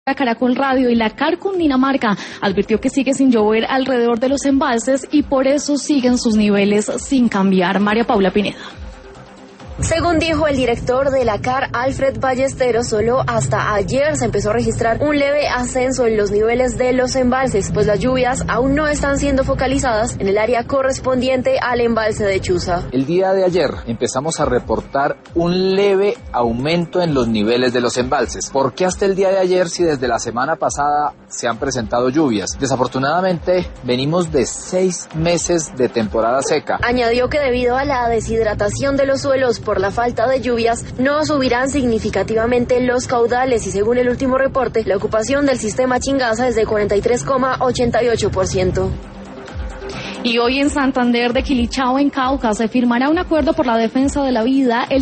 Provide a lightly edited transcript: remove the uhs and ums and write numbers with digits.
Caracol Radio y la CAR Cundinamarca advirtió que sigue sin llover alrededor de los embalses y por eso siguen sus niveles sin cambiar. María Paula Pineda. Según dijo el director de la CAR, Alfred Ballesteros, solo hasta ayer se empezó a registrar un leve ascenso en los niveles de los embalses, pues las lluvias aún no están siendo focalizadas en el área correspondiente al embalse de Chuza. El día de ayer empezamos a reportar un leve aumento en los niveles de los embalses. ¿Por qué hasta el día de ayer si desde la semana pasada se han presentado lluvias? Desafortunadamente venimos de 6 meses de temporada seca. Añadió que debido a la deshidratación de los suelos por la falta de lluvias, no subirán significativamente los caudales y según el último reporte, la ocupación del sistema Chingaza es de 43,88%. Y hoy en Santander de Quilichao, en Cauca, se firmará un acuerdo por la defensa de la vida.